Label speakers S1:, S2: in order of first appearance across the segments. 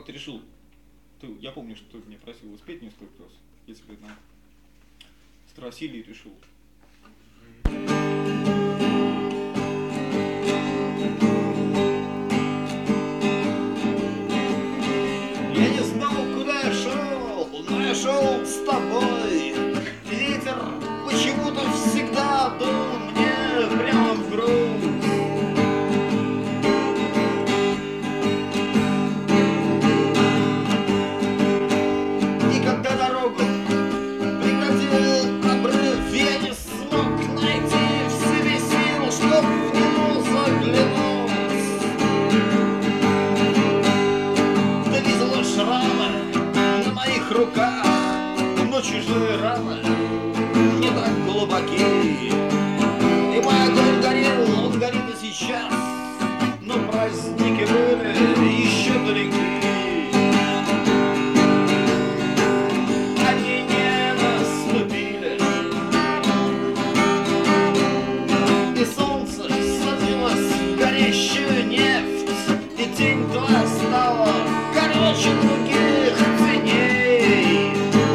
S1: ты решил, я помню, что ты меня просил спеть несколько раз, я тебе на Страсилии решил.
S2: Я не знал, куда я шел, но я шел с тобой. Ветер почему-то всегда дул мне прямо в грудь. И когда дорогу прекратил обрыв, я не смог найти в себе сил, чтоб в него заглянуть. Да видела шрамы на моих руках, но чужие раны не так глубоки. И мой огонь горел, он горит и сейчас, но праздники были еще далеки. Они не наступили, и солнце садилось в горящую нефть, и тень твоя стала короче других теней.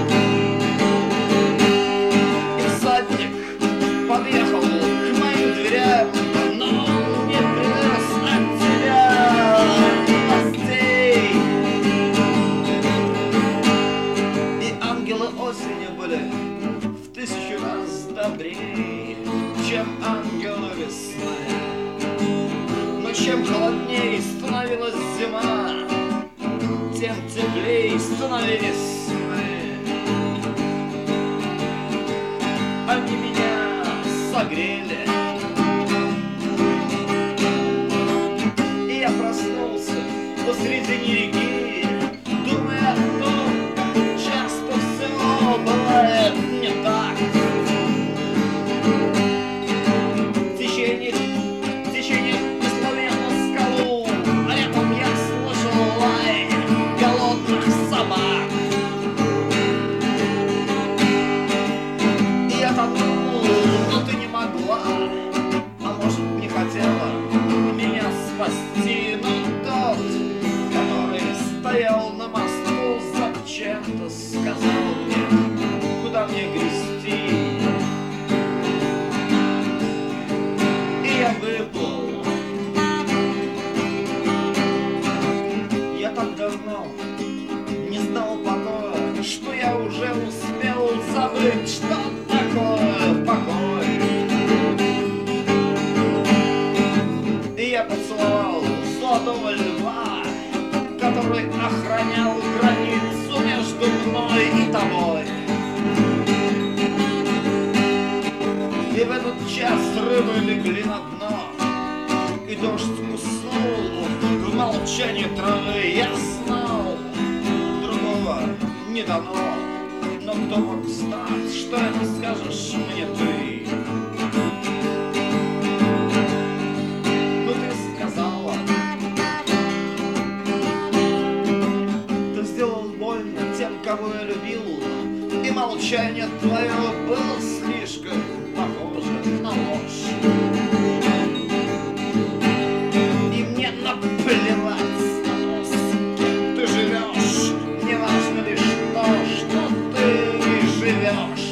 S2: И всадник подъехал к моим дверям, но он не привез от тебя новостей. И ангелы осени были в 1000 раз добрее, чем ангелы весны. Но чем холодней становилась зима, тем теплей становились мы. Они меня согрели, и я проснулся посредине реки, думая о том, как часто все бывает не так. Течение бесловенно скалу, а рядом я слышал лай голодных собак. И я тонул, но ты не могла, а может не хотела меня спасти. Но тот, который стоял на мосту, зачем-то сказал мне, куда мне грести. И я выплыл. Я так давно не знал покоя, что я уже успел забыть, что такое покой. И я поцеловал золотого льва, который охранял границу между мной и тобой. И в этот час рыбы легли на дно, и дождь уснул в молчании травы. Я знал, другого не дано, но кто мог знать, что это скажешь мне ты? Ну ты сказала, ты сделал больно тем, кого я любил, и молчание твое было слишком похоже на ложь. И мне наплевать на то, с кем ты живешь, мне важно лишь то, что ты живешь.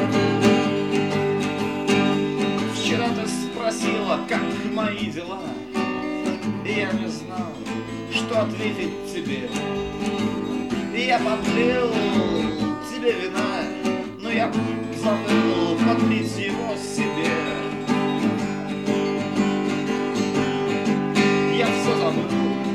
S2: Вчера ты спросила, как мои дела, и я не знал, что ответить тебе. И я подлил тебе вина, но я забыл подлить его себе. Я все забыл.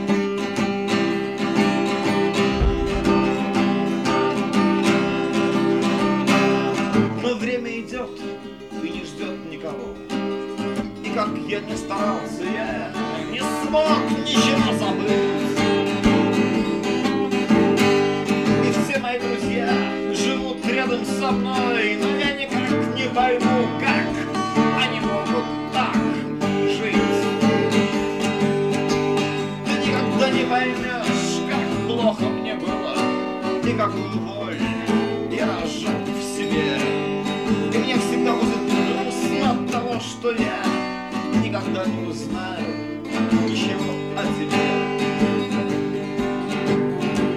S2: Но время идет и не ждет никого. И как я не старался, я не смог ничего забыть. И все мои друзья живут рядом со мной, но я никак не пойму, как они могут так жить. Ты никогда не поймешь, как плохо мне было и какую боль я разжег в себе. И мне всегда будет грустно от того, что я никогда не узнаю ничего о тебе.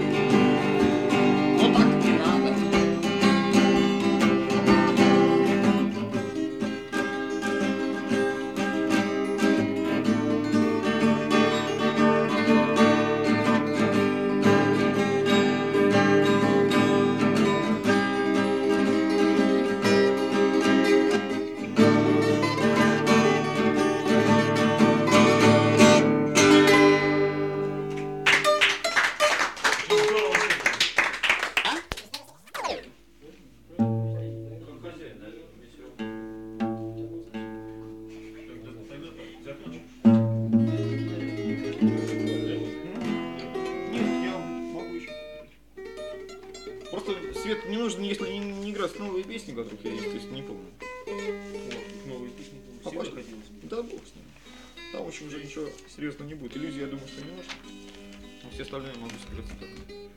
S1: нужно, если не играть новые песни, которых я, естественно, не помню.
S3: Вот, новые песни.
S1: А
S3: Всегда
S1: пошли.
S3: хотелось.
S1: Да бог с ним. Там очень уже ничего серьезного не будет. Иллюзии, я думаю, что не может. Но все остальные могу сыграться так.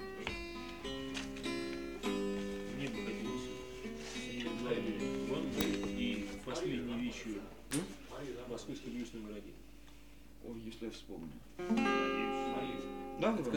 S3: Мне бы хотелось главную банду и последнюю вещью в Московском блюзном городе.
S2: Ой, если я вспомню.
S3: Надеюсь.
S1: Да, да.